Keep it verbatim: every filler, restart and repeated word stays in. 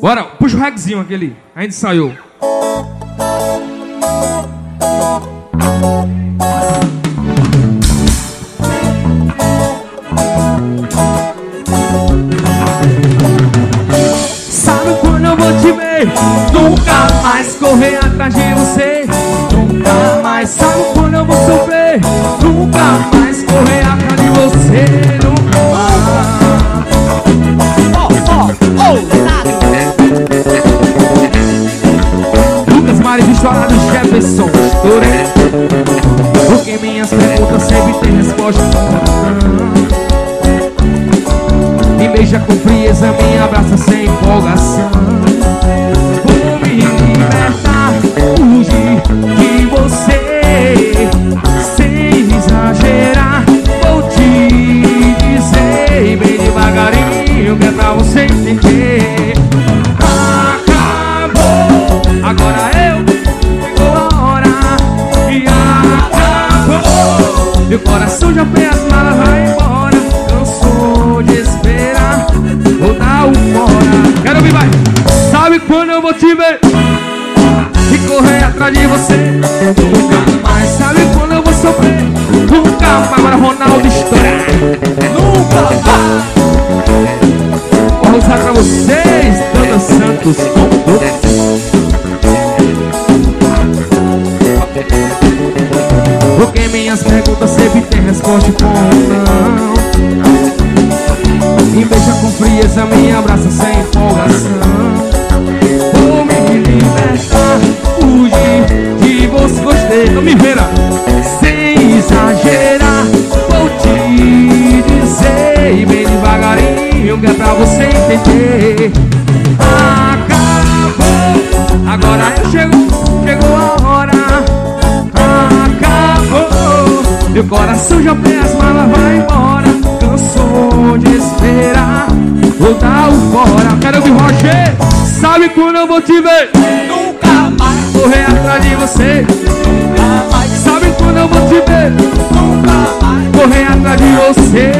Bora, puxa o regzinho aquele. A gente ensaiou. Sabe quando eu vou te ver? Nunca mais correr atrás de você. Nunca mais. Sabe quando eu vou sofrer? Nunca mais correr atrás de você. Nunca mais. Oh, oh, oh, Lucas Mares estourados, Jefferson estourei. Porque minhas perguntas sempre tem resposta. Me beija com frieza, me abraça sem empolgação. Vou me libertar, fugir de você, sem exagerar. Vou te dizer bem devagarinho que é pra você entender. Acabou, agora eu chegou a hora. E acabou, meu coração já fez as malas, vai embora. Cansou de esperar, vou dar um fora. Quero ouvir, vai. Sabe quando eu vou te ver e correr atrás de você? Nunca mais. Sabe quando eu vou sofrer? Nunca mais. Agora Ronaldo estourar. Nunca mais. Vou usar pra vocês, Dona Santos. Porque minhas perguntas sempre tem resposta com não. Me beija com frieza, me abraça sem empolgação. Vou me libertar, fugir de você. Gostei, não me verá. Sem exagerar, vou te dizer bem devagarinho que é pra você entender. Acabou, agora eu chego, chegou a hora. Acabou, meu coração já fez as malas, vai embora. Cansou de esperar, vou dar o fora. Quero ouvir Roger. Sabe quando eu vou te ver? Nunca mais. Correr atrás de você. Nunca mais. Sabe quando eu vou te ver? Nunca mais. Correr atrás de você.